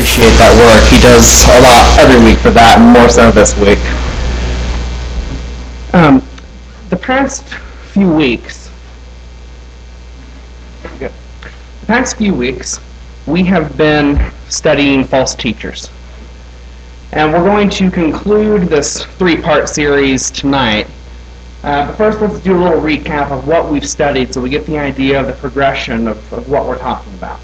appreciate that work. He does a lot every week for that, and more so this week. The past few weeks, we have been studying false teachers. And we're going to conclude this three-part series tonight. But first, let's do a little recap of what we've studied so we get the idea of the progression of what we're talking about.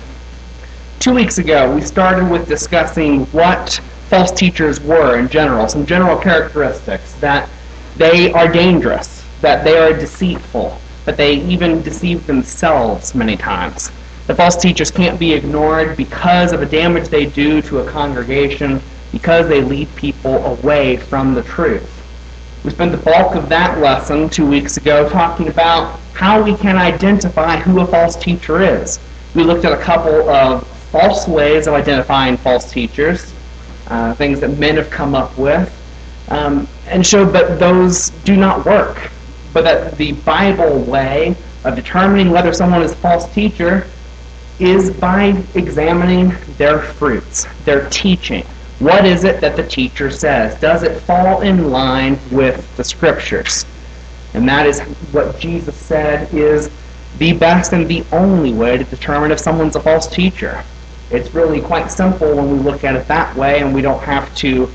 2 weeks ago, we started with discussing what false teachers were in general, some general characteristics, that they are dangerous, that they are deceitful, that they even deceive themselves many times. The false teachers can't be ignored because of the damage they do to a congregation, because they lead people away from the truth. We spent the bulk of that lesson 2 weeks ago talking about how we can identify who a false teacher is. We looked at a couple of false ways of identifying false teachers, things that men have come up with, and showed that those do not work, but that the Bible way of determining whether someone is a false teacher is by examining their fruits, their teaching. What is it that the teacher says? Does it fall in line with the Scriptures? And that is what Jesus said is the best and the only way to determine if someone's a false teacher. It's really quite simple when we look at it that way, and we don't have to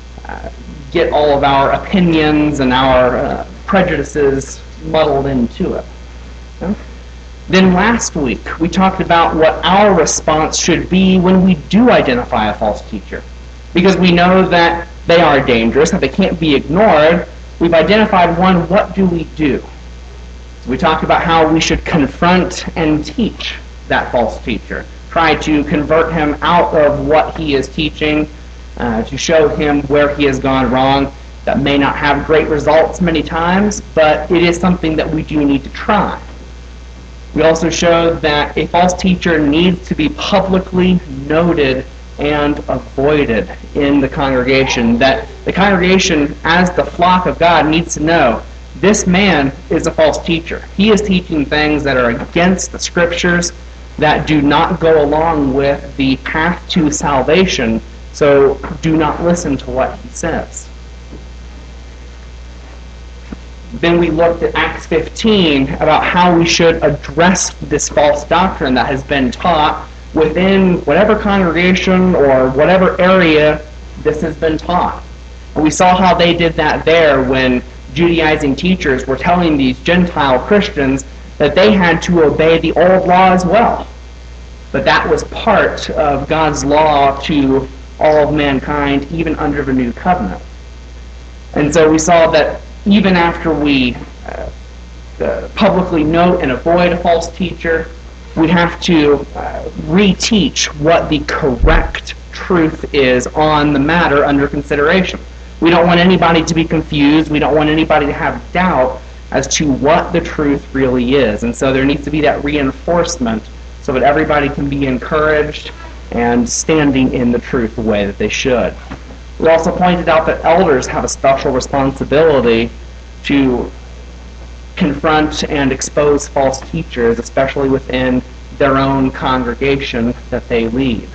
get all of our opinions and our prejudices muddled into it. Okay? Then last week, we talked about what our response should be when we do identify a false teacher. Because we know that they are dangerous, that they can't be ignored, we've identified one, what do we do? So we talked about how we should confront and teach that false teacher. Try to convert him out of what he is teaching, to show him where he has gone wrong. That may not have great results many times, but it is something that we do need to try. We also showed that a false teacher needs to be publicly noted and avoided in the congregation, that the congregation, as the flock of God, needs to know this man is a false teacher. He is teaching things that are against the Scriptures, that do not go along with the path to salvation, so do not listen to what he says. Then we looked at Acts 15 about how we should address this false doctrine that has been taught within whatever congregation or whatever area this has been taught. And we saw how they did that there when Judaizing teachers were telling these Gentile Christians that they had to obey the old law as well. But that was part of God's law to all of mankind, even under the new covenant. And so we saw that even after we publicly note and avoid a false teacher, we have to reteach what the correct truth is on the matter under consideration. We don't want anybody to be confused. We don't want anybody to have doubt as to what the truth really is. And so there needs to be that reinforcement so that everybody can be encouraged and standing in the truth the way that they should. We also pointed out that elders have a special responsibility to confront and expose false teachers, especially within their own congregation that they lead.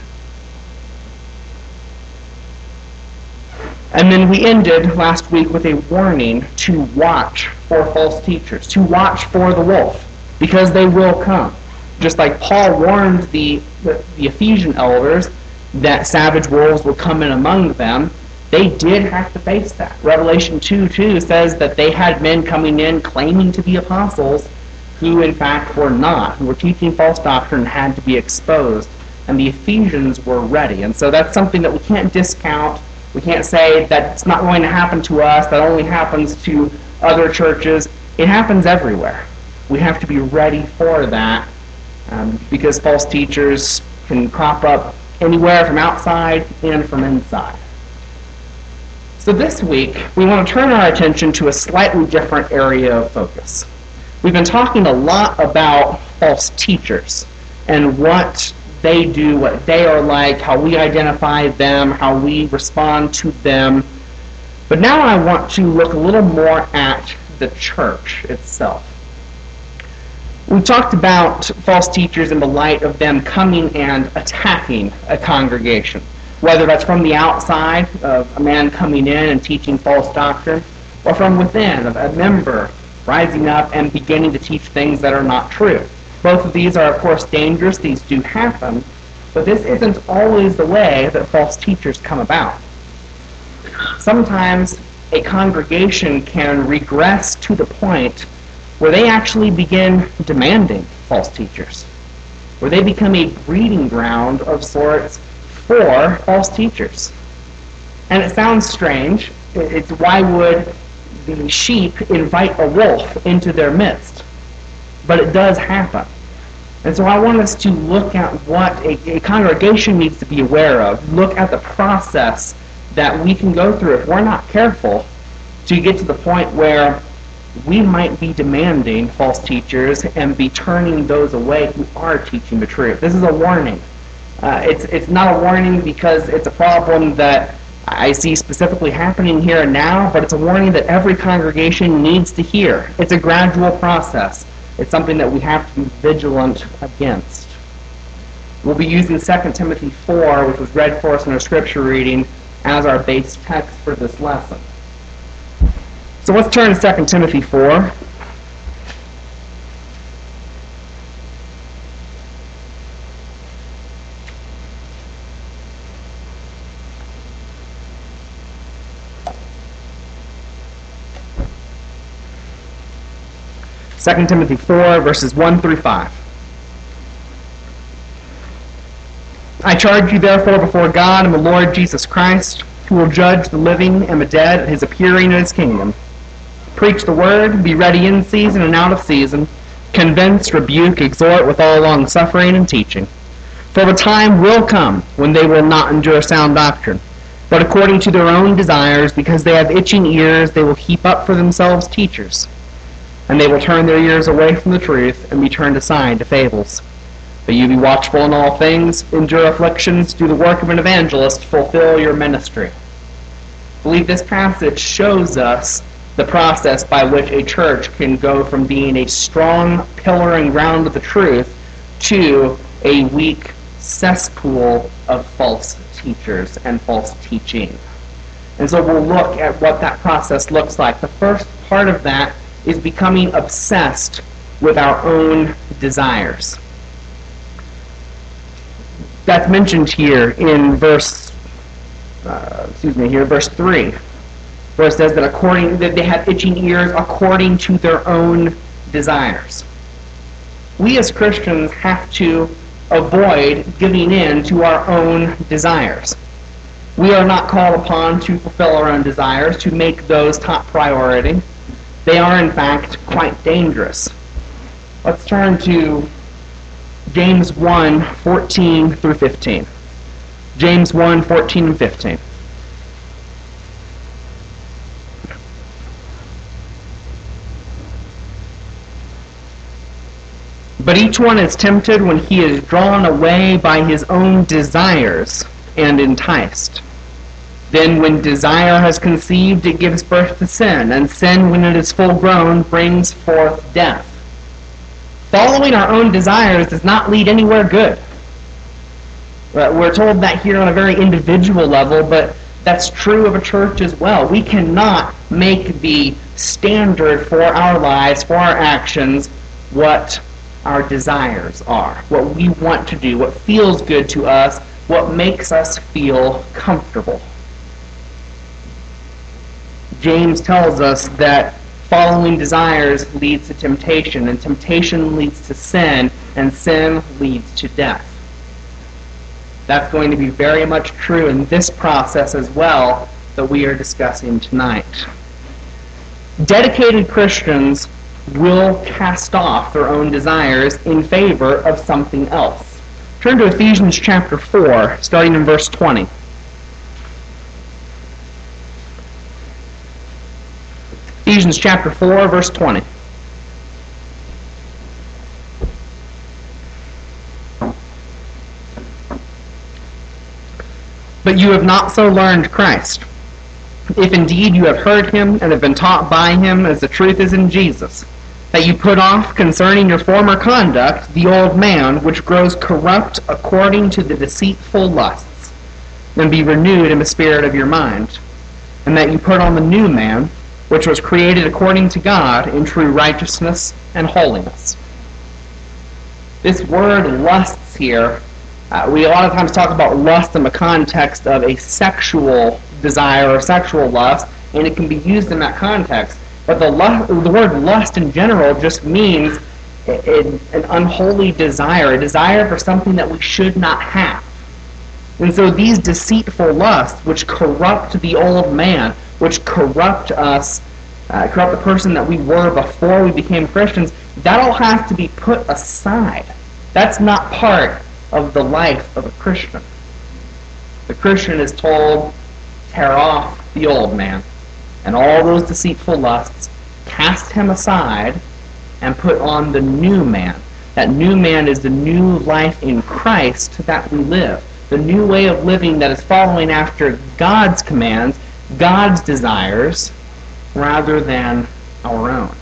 And then we ended last week with a warning to watch for false teachers, to watch for the wolf, because they will come. Just like Paul warned the Ephesian elders that savage wolves would come in among them, they did have to face that. Revelation 2:2 says that they had men coming in claiming to be apostles who in fact were not, who were teaching false doctrine and had to be exposed. And the Ephesians were ready. And so that's something that we can't discount. We can't say that it's not going to happen to us, that only happens to other churches. It happens everywhere. We have to be ready for that because false teachers can crop up anywhere from outside and from inside. So this week, we want to turn our attention to a slightly different area of focus. We've been talking a lot about false teachers and what they do, what they are like, how we identify them, how we respond to them. But now I want to look a little more at the church itself. We talked about false teachers in the light of them coming and attacking a congregation, whether that's from the outside of a man coming in and teaching false doctrine, or from within of a member rising up and beginning to teach things that are not true. Both of these are, of course, dangerous. These do happen, but this isn't always the way that false teachers come about. Sometimes a congregation can regress to the point where they actually begin demanding false teachers, where they become a breeding ground of sorts for false teachers. And it sounds strange. It's why would the sheep invite a wolf into their midst? But it does happen. And so I want us to look at what a congregation needs to be aware of, look at the process that we can go through if we're not careful to get to the point where we might be demanding false teachers and be turning those away who are teaching the truth. This is a warning. It's not a warning because it's a problem that I see specifically happening here and now, but it's a warning that every congregation needs to hear. It's a gradual process. It's something that we have to be vigilant against. We'll be using 2 Timothy 4, which was read for us in our scripture reading, as our base text for this lesson. So let's turn to 2 Timothy 4. Second Timothy 4, verses 1 through 5. I charge you therefore before God and the Lord Jesus Christ, who will judge the living and the dead at his appearing in his kingdom. Preach the word, be ready in season and out of season, convince, rebuke, exhort with all long-suffering and teaching. For the time will come when they will not endure sound doctrine, but according to their own desires, because they have itching ears, they will heap up for themselves teachers, and they will turn their ears away from the truth and be turned aside to fables. But you be watchful in all things, endure afflictions, do the work of an evangelist, fulfill your ministry. I believe this passage shows us the process by which a church can go from being a strong pillar and ground of the truth to a weak cesspool of false teachers and false teaching. And so we'll look at what that process looks like. The first part of that is becoming obsessed with our own desires. That's mentioned here in verse 3, where it says that they have itching ears according to their own desires. We as Christians have to avoid giving in to our own desires. We are not called upon to fulfill our own desires, to make those top priority. They are, in fact, quite dangerous. Let's turn to James 1, 14 through 15. James 1, 14 and 15. But each one is tempted when he is drawn away by his own desires and enticed. Then when desire has conceived, it gives birth to sin, and sin, when it is full grown, brings forth death. Following our own desires does not lead anywhere good. We're told that here on a very individual level, but that's true of a church as well. We cannot make the standard for our lives, for our actions, what our desires are, what we want to do, what feels good to us, what makes us feel comfortable. James tells us that following desires leads to temptation, and temptation leads to sin, and sin leads to death. That's going to be very much true in this process as well that we are discussing tonight. Dedicated Christians will cast off their own desires in favor of something else. Turn to Ephesians chapter 4, starting in verse 20. Ephesians chapter 4, verse 20. But you have not so learned Christ, if indeed you have heard him and have been taught by him as the truth is in Jesus, that you put off concerning your former conduct the old man, which grows corrupt according to the deceitful lusts, and be renewed in the spirit of your mind, and that you put on the new man, which was created according to God in true righteousness and holiness. This word lusts here, we a lot of times talk about lust in the context of a sexual desire or sexual lust, and it can be used in that context. But the word lust in general just means an unholy desire, a desire for something that we should not have. And so these deceitful lusts, which corrupt the old man, which corrupt us, corrupt the person that we were before we became Christians, that all has to be put aside. That's not part of the life of a Christian. The Christian is told, tear off the old man and all those deceitful lusts, cast him aside, and put on the new man. That new man is the new life in Christ that we live. The new way of living that is following after God's commands, God's desires, rather than our own.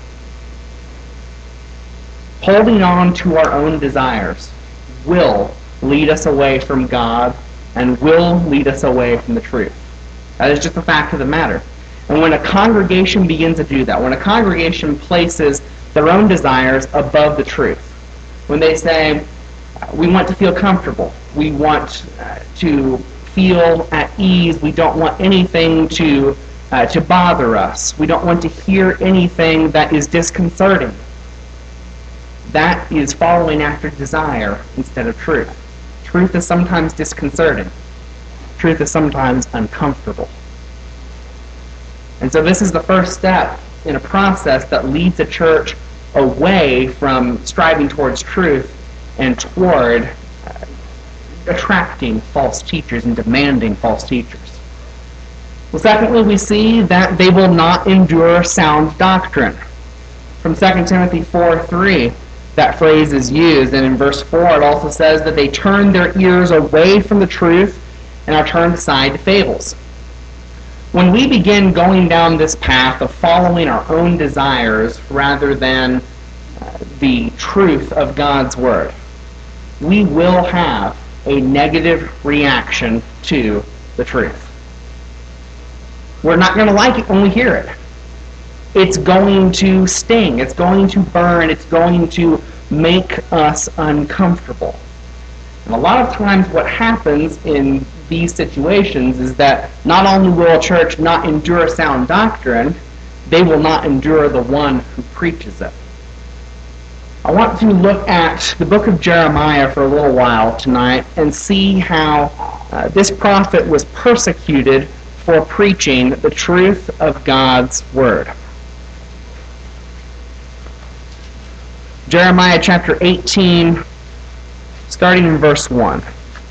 Holding on to our own desires will lead us away from God and will lead us away from the truth. That is just a fact of the matter. And when a congregation begins to do that, when a congregation places their own desires above the truth, when they say, we want to feel comfortable, we want to feel at ease, we don't want anything to bother us, we don't want to hear anything that is disconcerting, that is following after desire instead of truth. Truth is sometimes disconcerting. Truth is sometimes uncomfortable. And so this is the first step in a process that leads a church away from striving towards truth and toward attracting false teachers and demanding false teachers. Well, secondly, we see that they will not endure sound doctrine. From 2 Timothy 4:3, that phrase is used, and in verse 4 it also says that they turn their ears away from the truth and are turned aside to fables. When we begin going down this path of following our own desires rather than the truth of God's Word, we will have a negative reaction to the truth. We're not going to like it when we hear it. It's going to sting. It's going to burn. It's going to make us uncomfortable. And a lot of times what happens in these situations is that not only will a church not endure sound doctrine, they will not endure the one who preaches it. I want to look at the book of Jeremiah for a little while tonight and see how this prophet was persecuted for preaching the truth of God's Word. Jeremiah chapter 18, starting in verse 1.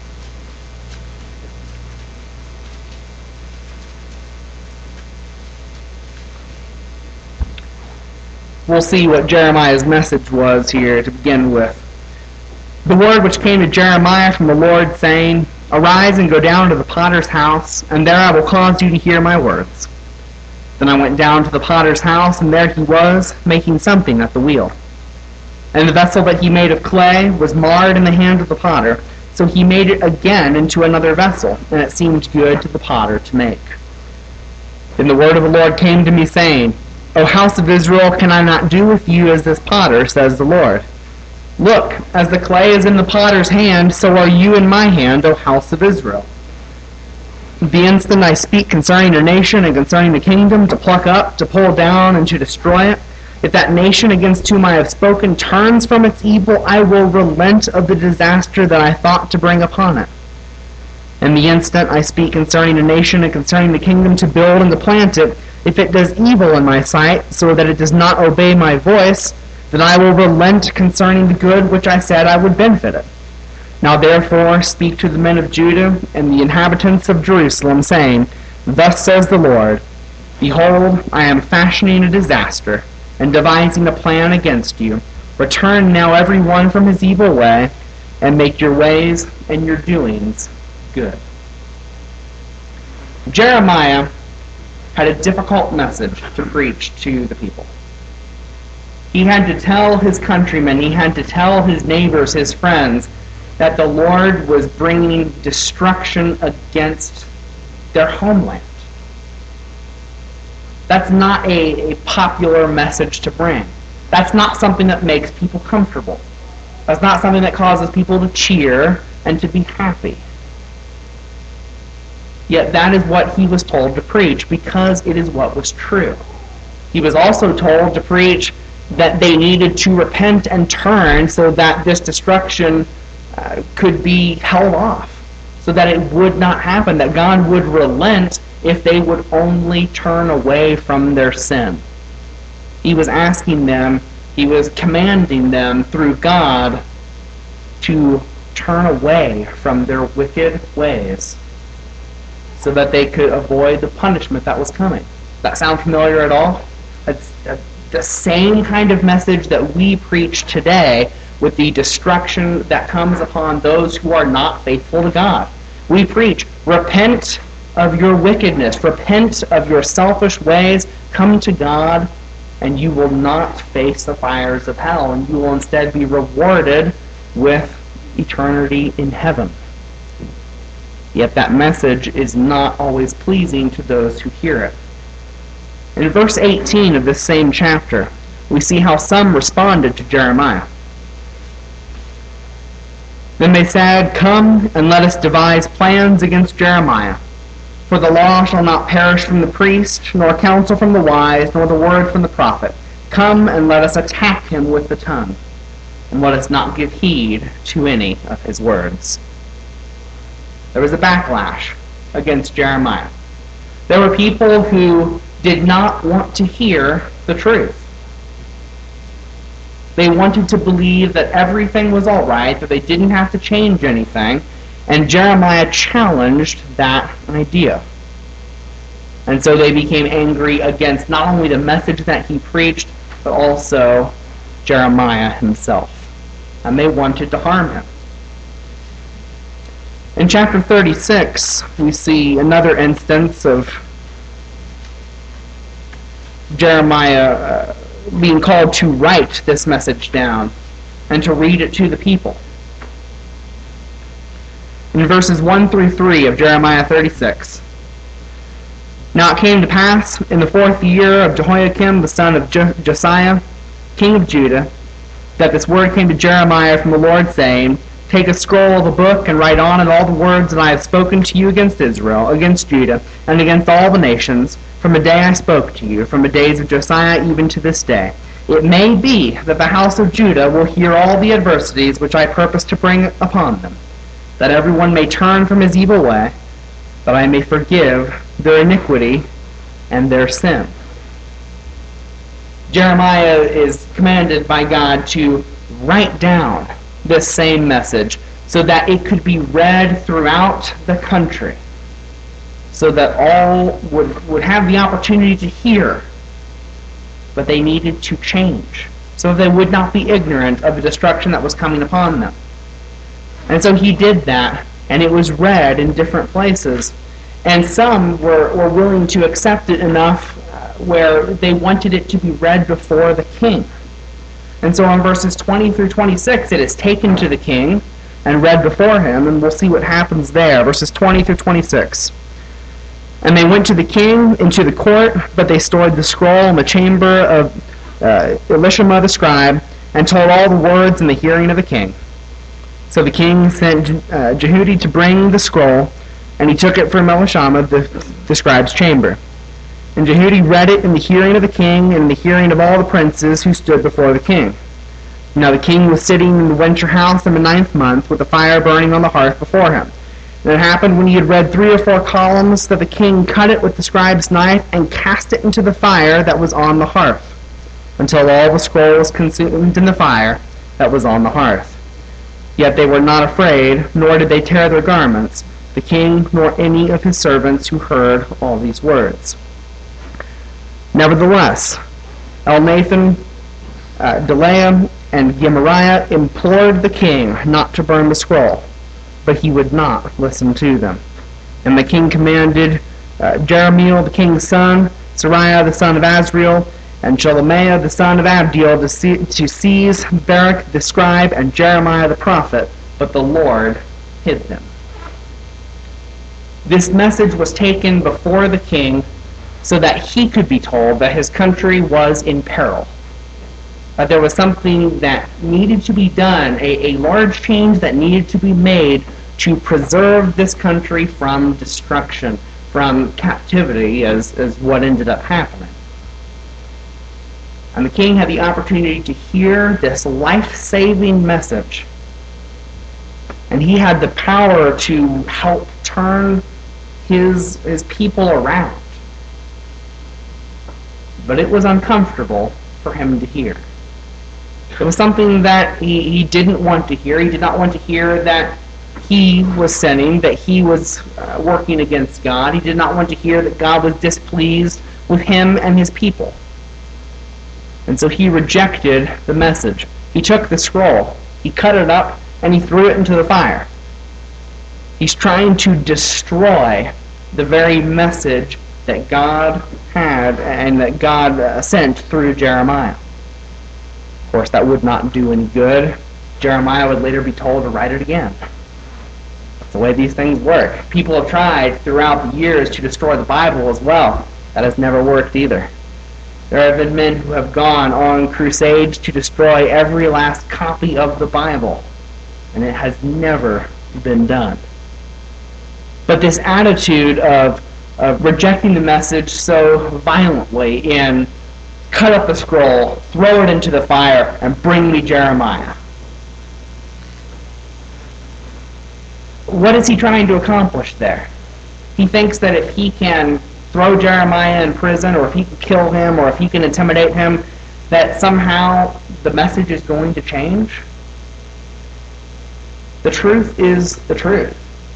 We'll see what Jeremiah's message was here to begin with. The word which came to Jeremiah from the Lord, saying, Arise and go down to the potter's house, and there I will cause you to hear my words. Then I went down to the potter's house, and there he was, making something at the wheel. And the vessel that he made of clay was marred in the hand of the potter, so he made it again into another vessel, and it seemed good to the potter to make. Then the word of the Lord came to me, saying, O house of Israel, can I not do with you as this potter, says the Lord? Look, as the clay is in the potter's hand, so are you in my hand, O house of Israel. The instant I speak concerning your nation and concerning the kingdom, to pluck up, to pull down, and to destroy it, if that nation against whom I have spoken turns from its evil, I will relent of the disaster that I thought to bring upon it. And the instant I speak concerning a nation and concerning the kingdom to build and to plant it, if it does evil in my sight, so that it does not obey my voice, then I will relent concerning the good which I said I would benefit it. Now therefore speak to the men of Judah and the inhabitants of Jerusalem, saying, Thus says the Lord, Behold, I am fashioning a disaster, and devising a plan against you. Return now every one from his evil way, and make your ways and your doings good. Jeremiah had a difficult message to preach to the people. He had to tell his countrymen, he had to tell his neighbors, his friends, that the Lord was bringing destruction against their homeland. That's not a popular message to bring. That's not something that makes people comfortable. That's not something that causes people to cheer and to be happy. Yet that is what he was told to preach, because it is what was true. He was also told to preach that they needed to repent and turn so that this destruction could be held off, so that it would not happen, that God would relent if they would only turn away from their sin. He was asking them, he was commanding them through God to turn away from their wicked ways so that they could avoid the punishment that was coming. Does that sound familiar at all? It's the same kind of message that we preach today with the destruction that comes upon those who are not faithful to God. We preach, repent of your wickedness, repent of your selfish ways, come to God, and you will not face the fires of hell, and you will instead be rewarded with eternity in heaven. Yet that message is not always pleasing to those who hear it. In verse 18 of this same chapter, we see how some responded to Jeremiah. Then they said, "Come and let us devise plans against Jeremiah. For the law shall not perish from the priest, nor counsel from the wise, nor the word from the prophet. Come and let us attack him with the tongue, and let us not give heed to any of his words." There was a backlash against Jeremiah. There were people who did not want to hear the truth. They wanted to believe that everything was all right, that they didn't have to change anything, and Jeremiah challenged that idea. And so they became angry against not only the message that he preached, but also Jeremiah himself. And they wanted to harm him. In chapter 36, we see another instance of Jeremiah being called to write this message down and to read it to the people. In verses 1 through 3 of Jeremiah 36, "Now it came to pass in the 4th year of Jehoiakim the son of Josiah, king of Judah, that this word came to Jeremiah from the Lord, saying, Take a scroll of the book and write on it all the words that I have spoken to you against Israel, against Judah, and against all the nations, from the day I spoke to you, from the days of Josiah even to this day. It may be that the house of Judah will hear all the adversities which I purpose to bring upon them, that everyone may turn from his evil way, that I may forgive their iniquity and their sin." Jeremiah is commanded by God to write down this same message so that it could be read throughout the country, so that all would have the opportunity to hear, but they needed to change, so they would not be ignorant of the destruction that was coming upon them. And so he did that, and it was read in different places. And some were willing to accept it enough where they wanted it to be read before the king. And so in verses 20 through 26, it is taken to the king and read before him, and we'll see what happens there. Verses 20 through 26. "And they went to the king into the court, but they stored the scroll in the chamber of Elishama the scribe, and told all the words in the hearing of the king. So the king sent Jehudi to bring the scroll, and he took it from Elishama the scribe's chamber. And Jehudi read it in the hearing of the king, and in the hearing of all the princes who stood before the king. Now the king was sitting in the winter house in the 9th month, with a fire burning on the hearth before him. And it happened when he had read 3 or 4 columns, that the king cut it with the scribe's knife, and cast it into the fire that was on the hearth, until all the scroll was consumed in the fire that was on the hearth. Yet they were not afraid, nor did they tear their garments, the king nor any of his servants who heard all these words. Nevertheless, Elnathan, Delaiah, and Gemariah implored the king not to burn the scroll, but he would not listen to them. And the king commanded Jerahmeel, the king's son, Seraiah, the son of Azriel, and Shelemiah the son of Abdiel to seize Baruch the scribe and Jeremiah the prophet, but the Lord hid them. This message was taken before the king so that he could be told that his country was in peril, that there was something that needed to be done, a large change that needed to be made to preserve this country from destruction, from captivity, as what ended up happening. And the king had the opportunity to hear this life-saving message. And he had the power to help turn his people around. But it was uncomfortable for him to hear. It was something that he didn't want to hear. He did not want to hear that he was sinning, that he was working against God. He did not want to hear that God was displeased with him and his people. And so he rejected the message. He took the scroll, he cut it up, and he threw it into the fire. He's trying to destroy the very message that God had and that God sent through Jeremiah. Of course, that would not do any good. Jeremiah would later be told to write it again. That's the way these things work. People have tried throughout the years to destroy the Bible as well. That has never worked either. There have been men who have gone on crusades to destroy every last copy of the Bible, and it has never been done. But this attitude of rejecting the message so violently and cut up the scroll, throw it into the fire, and bring me Jeremiah. What is he trying to accomplish there? He thinks that if he can throw Jeremiah in prison, or if he can kill him, or if he can intimidate him, that somehow the message is going to change. The truth is the truth.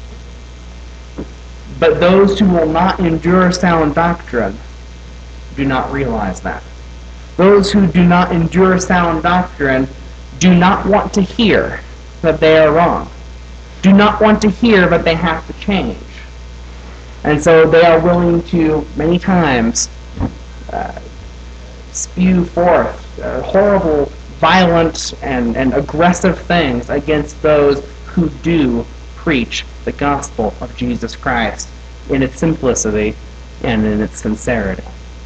But those who will not endure sound doctrine do not realize that. Those who do not endure sound doctrine do not want to hear that they are wrong, do not want to hear that they have to change. And so they are willing to, many times, spew forth horrible, violent, and aggressive things against those who do preach the gospel of Jesus Christ in its simplicity and in its sincerity.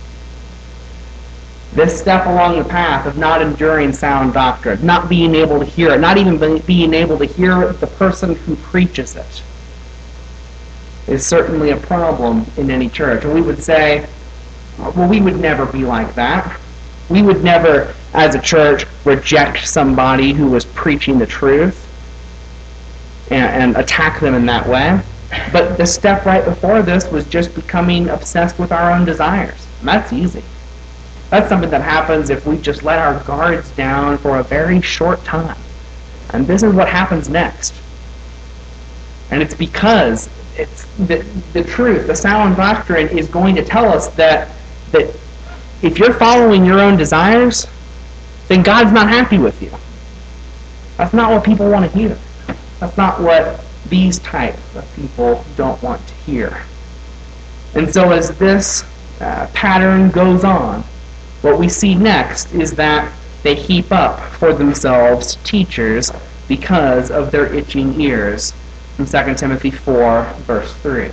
This step along the path of not enduring sound doctrine, not being able to hear it, not even being able to hear the person who preaches it, is certainly a problem in any church. And we would say, well, we would never be like that. We would never, as a church, reject somebody who was preaching the truth and attack them in that way. But the step right before this was just becoming obsessed with our own desires. And that's easy. That's something that happens if we just let our guards down for a very short time. And this is what happens next. And it's because it's the truth, the sound doctrine is going to tell us that if you're following your own desires, then God's not happy with you. That's not what people want to hear. That's not what these types of people don't want to hear. And so as this pattern goes on, what we see next is that they heap up for themselves teachers because of their itching ears. From 2 Timothy 4, verse 3.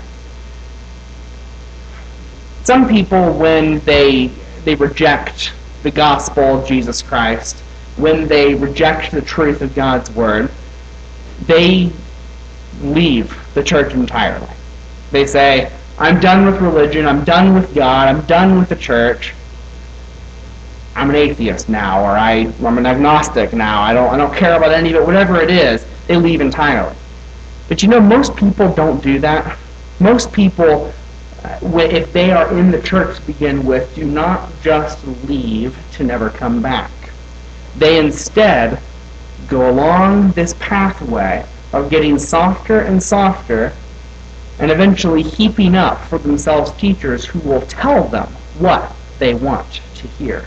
Some people, when they reject the gospel of Jesus Christ, when they reject the truth of God's word, they leave the church entirely. They say, I'm done with religion, I'm done with God, I'm done with the church. I'm an atheist now, or I'm an agnostic now. I don't care about any of it. Whatever it is, they leave entirely. But you know, most people don't do that. Most people, if they are in the church to begin with, do not just leave to never come back. They instead go along this pathway of getting softer and softer, and eventually heaping up for themselves teachers who will tell them what they want to hear.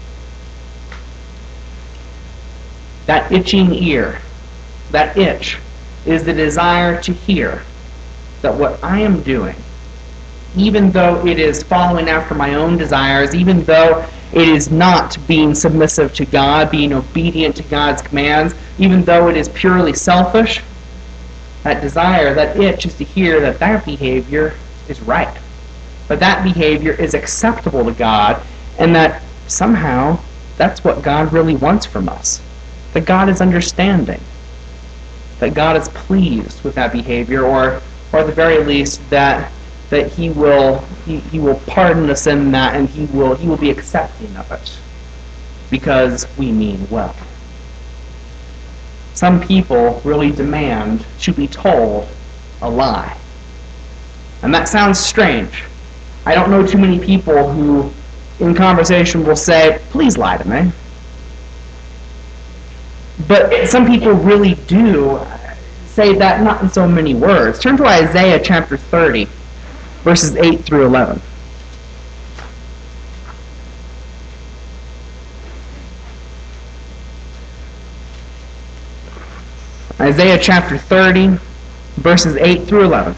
That itching ear, that itch, is the desire to hear that what I am doing, even though it is following after my own desires, even though It is not being submissive to God, being obedient to God's commands, even though it is purely selfish. That desire, that itch is to hear that that behavior is right, that that behavior is acceptable to God, and that somehow that's what God really wants from us. That God is understanding, that God is pleased with that behavior, or at the very least that he will pardon us in that, and he will be accepting of it because we mean well. Some people really demand to be told a lie. And that sounds strange. I don't know too many people who in conversation will say, "Please lie to me." But some people really do say that, not in so many words. Turn to Isaiah chapter 30, verses 8 through 11. Isaiah chapter 30, verses 8 through 11.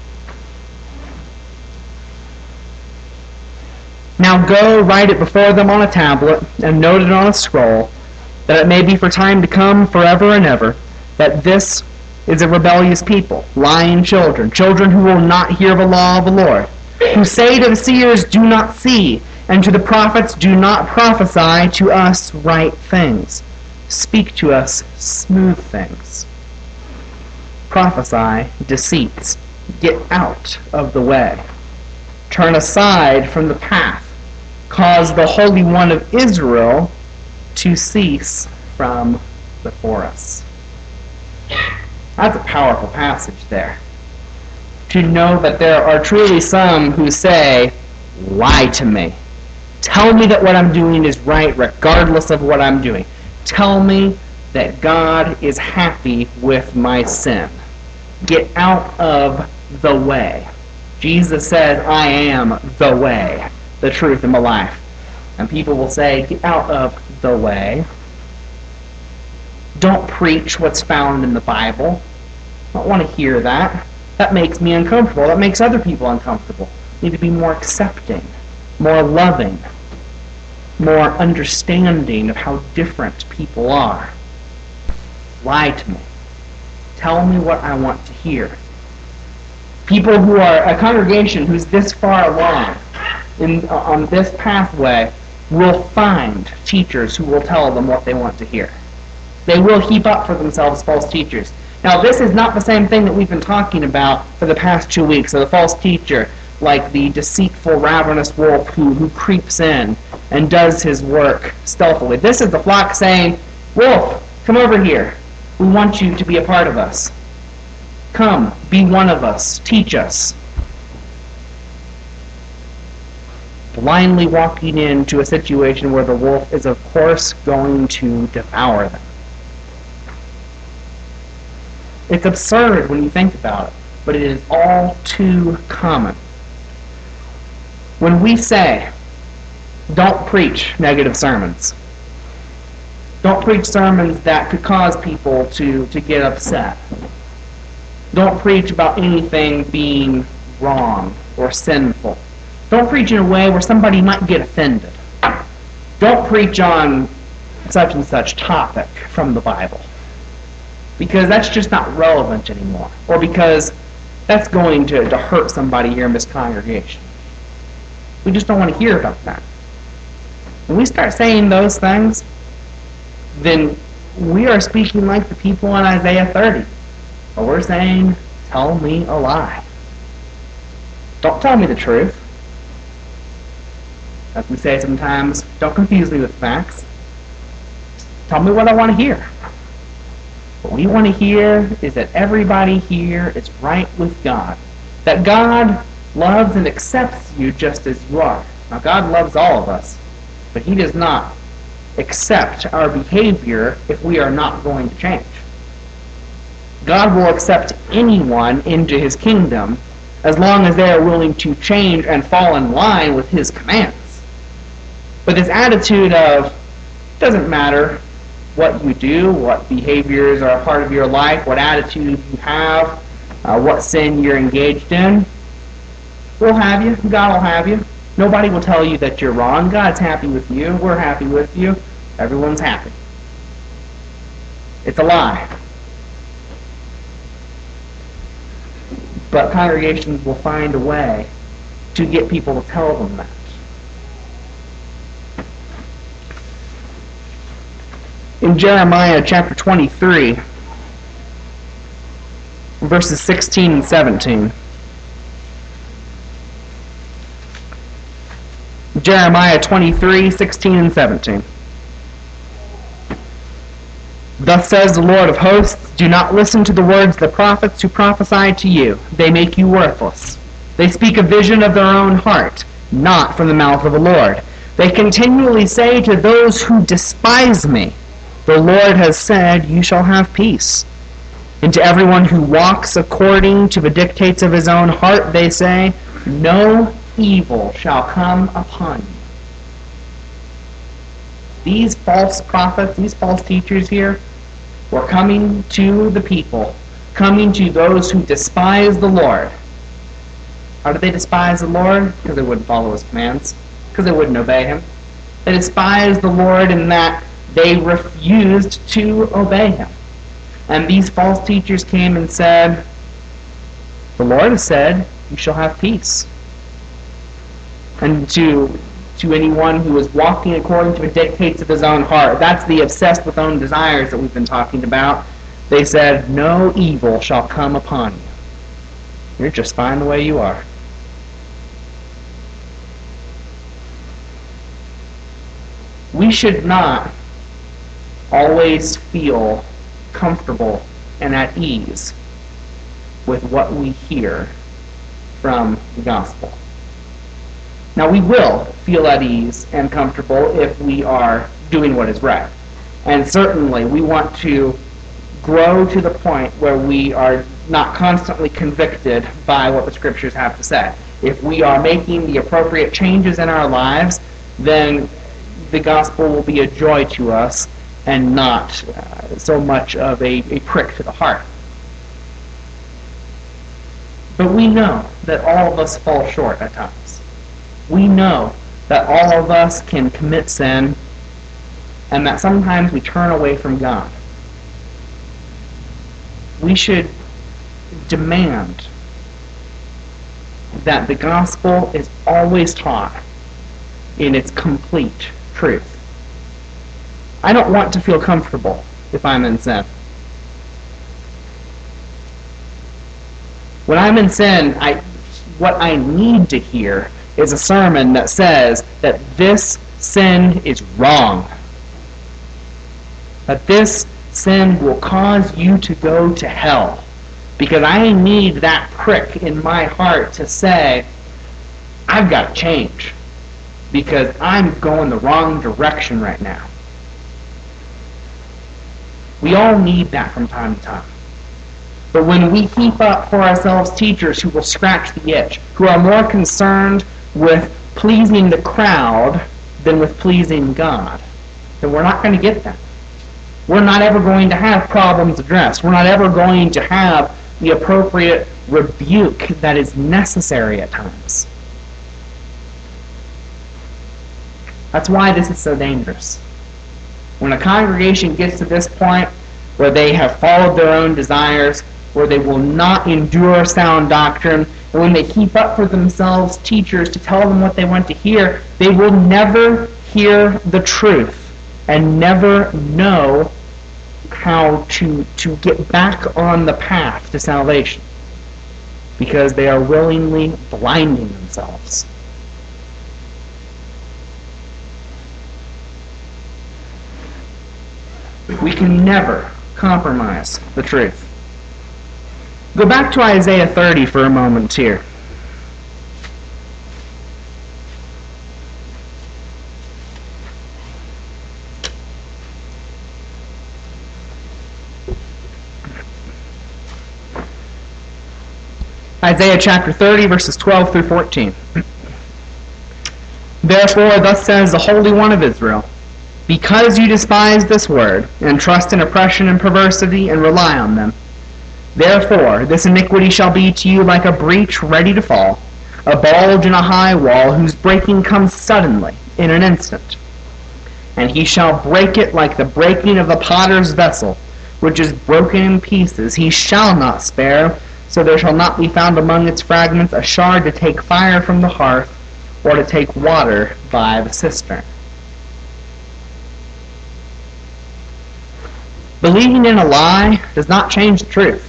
"Now go, write it before them on a tablet, and note it on a scroll, that it may be for time to come, forever and ever, that this is a rebellious people, lying children, children who will not hear the law of the Lord, who say to the seers, 'Do not see,' and to the prophets, 'Do not prophesy to us right things. Speak to us smooth things.' Prophesy deceits. Get out of the way. Turn aside from the path. Cause the Holy One of Israel to cease from before us." That's a powerful passage there. To know that there are truly some who say, "Lie to me. Tell me that what I'm doing is right regardless of what I'm doing. Tell me that God is happy with my sin. Get out of the way." Jesus says, "I am the way, the truth, and the life." And people will say, "Get out of the way. Don't preach what's found in the Bible. I don't want to hear that. That makes me uncomfortable. That makes other people uncomfortable. You need to be more accepting, more loving, more understanding of how different people are. Lie to me. Tell me what I want to hear." People who are a congregation who's this far along on this pathway will find teachers who will tell them what they want to hear. They will heap up for themselves false teachers. Now, this is not the same thing that we've been talking about for the past 2 weeks, of the false teacher, like the deceitful, ravenous wolf who creeps in and does his work stealthily. This is the flock saying, "Wolf, come over here. We want you to be a part of us. Come, be one of us. Teach us." Blindly walking into a situation where the wolf is, of course, going to devour them. It's absurd when you think about it, but it is all too common. When we say, "Don't preach negative sermons," don't preach sermons that could cause people to get upset. Don't preach about anything being wrong or sinful. Don't preach in a way where somebody might get offended. Don't preach on such and such topic from the Bible, because that's just not relevant anymore, or because that's going to hurt somebody here in this congregation. We just don't want to hear about that. When we start saying those things, then we are speaking like the people in Isaiah 30. But we're saying, "Tell me a lie. Don't tell me the truth." As we say sometimes, "Don't confuse me with facts. Tell me what I want to hear." What we want to hear is that everybody here is right with God. That God loves and accepts you just as you are. Now, God loves all of us, but He does not accept our behavior if we are not going to change. God will accept anyone into His kingdom as long as they are willing to change and fall in line with His commands. But this attitude of, it doesn't matter what you do, what behaviors are a part of your life, what attitude you have, what sin you're engaged in, we'll have you. God will have you. Nobody will tell you that you're wrong. God's happy with you. We're happy with you. Everyone's happy. It's a lie. But congregations will find a way to get people to tell them that. In Jeremiah chapter 23, verses 16 and 17. Jeremiah 23, 16 and 17. Thus says the Lord of hosts, do not listen to the words of the prophets who prophesy to you. They make you worthless. They speak a vision of their own heart, not from the mouth of the Lord. They continually say to those who despise me, the Lord has said, you shall have peace. And to everyone who walks according to the dictates of his own heart, they say, no evil shall come upon you. These false prophets, these false teachers here, were coming to the people, coming to those who despise the Lord. How did they despise the Lord? Because they wouldn't follow his commands, because they wouldn't obey him. They despised the Lord in that they refused to obey him. And these false teachers came and said, the Lord has said, you shall have peace. And to anyone who is walking according to the dictates of his own heart, that's the obsessed with own desires that we've been talking about, they said, no evil shall come upon you. You're just fine the way you are. We should not always feel comfortable and at ease with what we hear from the gospel. Now, we will feel at ease and comfortable if we are doing what is right. And certainly we want to grow to the point where we are not constantly convicted by what the Scriptures have to say. If we are making the appropriate changes in our lives, then the gospel will be a joy to us and not so much of a prick to the heart. But we know that all of us fall short at times. We know that all of us can commit sin and that sometimes we turn away from God. We should demand that the gospel is always taught in its complete truth. I don't want to feel comfortable if I'm in sin. When I'm in sin, what I need to hear is a sermon that says that this sin is wrong. That this sin will cause you to go to hell. Because I need that prick in my heart to say, I've got to change. Because I'm going the wrong direction right now. We all need that from time to time. But when we heap up for ourselves teachers who will scratch the itch, who are more concerned with pleasing the crowd than with pleasing God, then we're not going to get that. We're not ever going to have problems addressed. We're not ever going to have the appropriate rebuke that is necessary at times. That's why this is so dangerous. When a congregation gets to this point where they have followed their own desires, where they will not endure sound doctrine, and when they keep up for themselves teachers to tell them what they want to hear, they will never hear the truth and never know how to get back on the path to salvation, because they are willingly blinding themselves. We can never compromise the truth. Go back to Isaiah 30 for a moment here. Isaiah chapter 30, verses 12 through 14. Therefore, thus says the Holy One of Israel, because you despise this word, and trust in oppression and perversity, and rely on them, therefore this iniquity shall be to you like a breach ready to fall, a bulge in a high wall, whose breaking comes suddenly, in an instant. And he shall break it like the breaking of the potter's vessel, which is broken in pieces. He shall not spare, so there shall not be found among its fragments a shard to take fire from the hearth, or to take water by the cistern. Believing in a lie does not change the truth.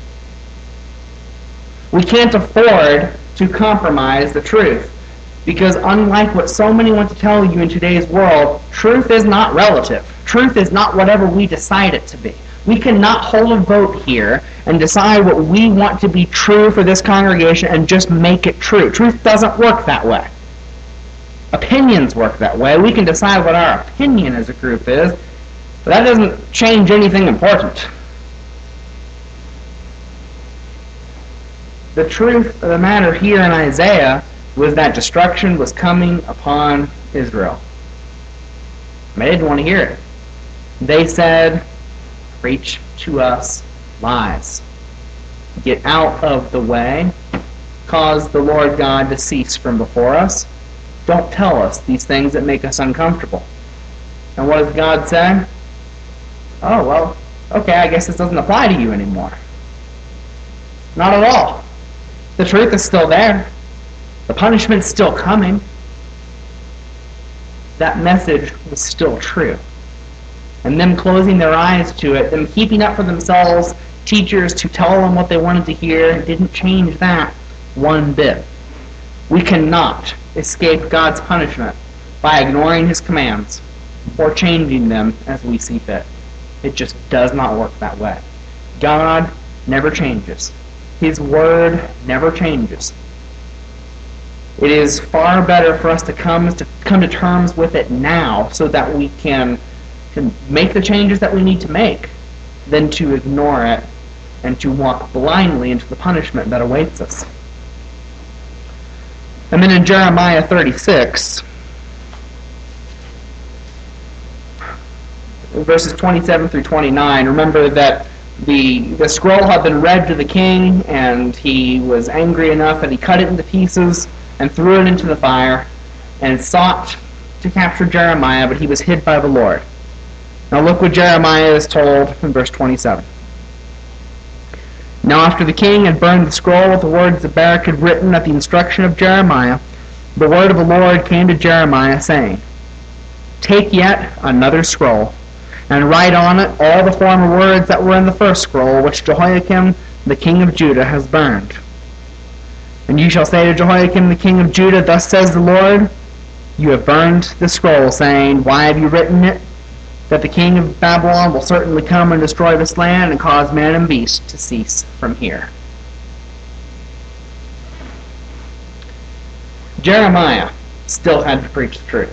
We can't afford to compromise the truth, because unlike what so many want to tell you in today's world, truth is not relative. Truth is not whatever we decide it to be. We cannot hold a vote here and decide what we want to be true for this congregation and just make it true. Truth doesn't work that way. Opinions work that way. We can decide what our opinion as a group is, but that doesn't change anything important. The truth of the matter here in Isaiah was that destruction was coming upon Israel. They didn't want to hear it. They said, "Preach to us lies. Get out of the way. Cause the Lord God to cease from before us. Don't tell us these things that make us uncomfortable." And what does God say? "Oh, well, okay, I guess this doesn't apply to you anymore." Not at all. The truth is still there. The punishment's still coming. That message was still true. And them closing their eyes to it, them keeping up for themselves teachers to tell them what they wanted to hear, didn't change that one bit. We cannot escape God's punishment by ignoring his commands or changing them as we see fit. It just does not work that way. God never changes. His word never changes. It is far better for us to come to terms with it now so that we can make the changes that we need to make than to ignore it and to walk blindly into the punishment that awaits us. And then in Jeremiah 36, verses 27 through 29, remember that the scroll had been read to the king, and he was angry enough that he cut it into pieces and threw it into the fire and sought to capture Jeremiah, but he was hid by the Lord. Now look what Jeremiah is told in verse 27. Now after the king had burned the scroll with the words that Baruch had written at the instruction of Jeremiah, the word of the Lord came to Jeremiah, saying, "Take yet another scroll, and write on it all the former words that were in the first scroll, which Jehoiakim the king of Judah has burned. And you shall say to Jehoiakim the king of Judah, Thus says the Lord, You have burned the scroll, saying, Why have you written it? That the king of Babylon will certainly come and destroy this land and cause man and beast to cease from here." Jeremiah still had to preach the truth.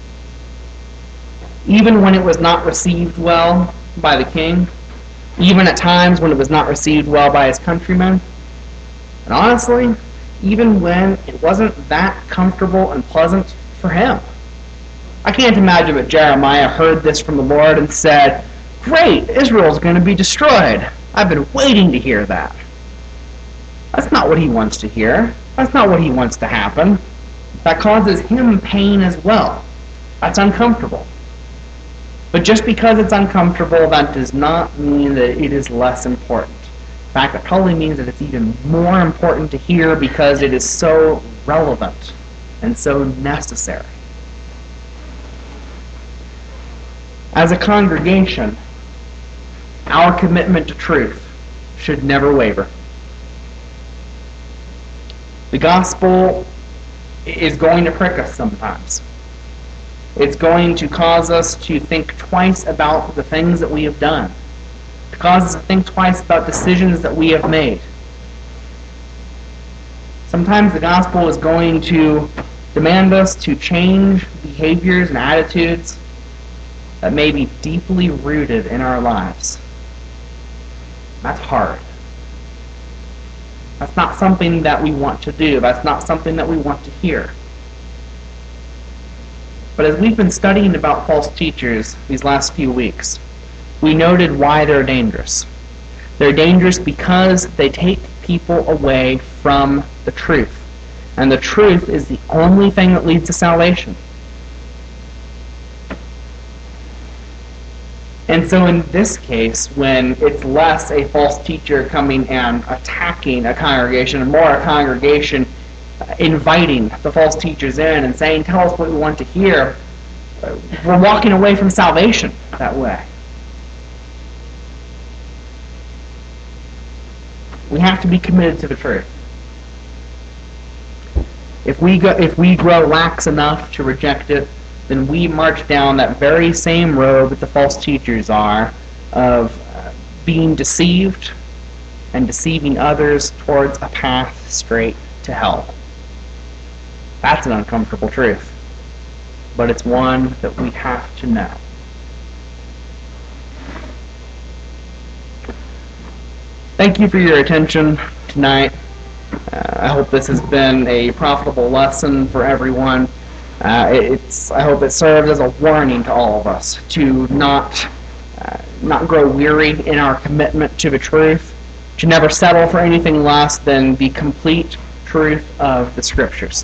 Even when it was not received well by the king, even at times when it was not received well by his countrymen, and honestly, even when it wasn't that comfortable and pleasant for him. I can't imagine that Jeremiah heard this from the Lord and said, "Great, Israel's going to be destroyed. I've been waiting to hear that." That's not what he wants to hear. That's not what he wants to happen. That causes him pain as well. That's uncomfortable. But just because it's uncomfortable, that does not mean that it is less important. In fact, it probably means that it's even more important to hear because it is so relevant and so necessary. As a congregation, our commitment to truth should never waver. The gospel is going to prick us sometimes. It's going to cause us to think twice about the things that we have done. To cause us to think twice about decisions that we have made. Sometimes the gospel is going to demand us to change behaviors and attitudes that may be deeply rooted in our lives. That's hard. That's not something that we want to do. That's not something that we want to hear. But as we've been studying about false teachers these last few weeks, we noted why they're dangerous. They're dangerous because they take people away from the truth. And the truth is the only thing that leads to salvation. And so in this case, when it's less a false teacher coming and attacking a congregation and more a congregation inviting the false teachers in and saying, tell us what we want to hear, we're walking away from salvation that way. We have to be committed to the truth. If we grow lax enough to reject it, then we march down that very same road that the false teachers are of being deceived and deceiving others towards a path straight to hell. That's an uncomfortable truth, but it's one that we have to know. Thank you for your attention tonight. I hope this has been a profitable lesson for everyone. I hope it serves as a warning to all of us to not grow weary in our commitment to the truth, to never settle for anything less than the complete truth of the Scriptures.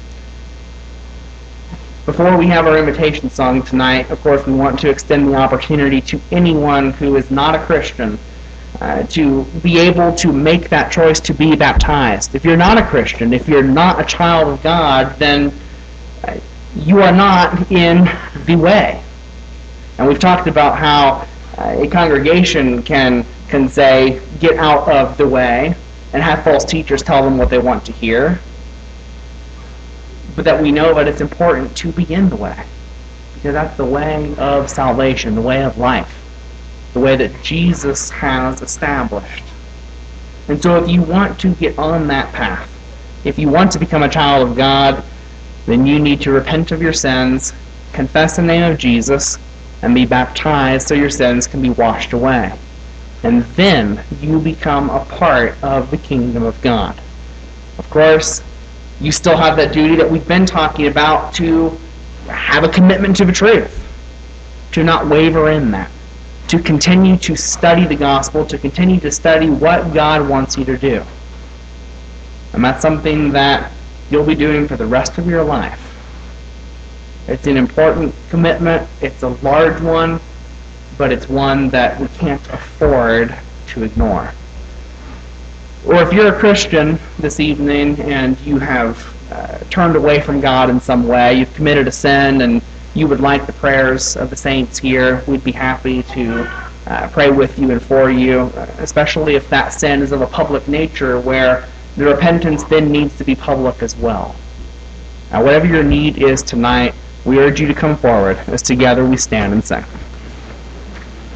Before we have our invitation song tonight, of course, we want to extend the opportunity to anyone who is not a Christian to be able to make that choice to be baptized. If you're not a Christian, if you're not a child of God, then you are not in the way. And we've talked about how a congregation can say, get out of the way, and have false teachers tell them what they want to hear. But that we know that it's important to be in the way, because that's the way of salvation, the way of life, the way that Jesus has established. And so if you want to get on that path, if you want to become a child of God, then you need to repent of your sins, confess the name of Jesus, and be baptized so your sins can be washed away. And then you become a part of the kingdom of God. Of course, you still have that duty that we've been talking about to have a commitment to the truth, to not waver in that, to continue to study the gospel, to continue to study what God wants you to do. And that's something that you'll be doing for the rest of your life. It's an important commitment. It's a large one, but it's one that we can't afford to ignore. Or if you're a Christian this evening and you have turned away from God in some way, you've committed a sin and you would like the prayers of the saints here, we'd be happy to pray with you and for you, especially if that sin is of a public nature where the repentance then needs to be public as well. Now, whatever your need is tonight, we urge you to come forward as together we stand and sing.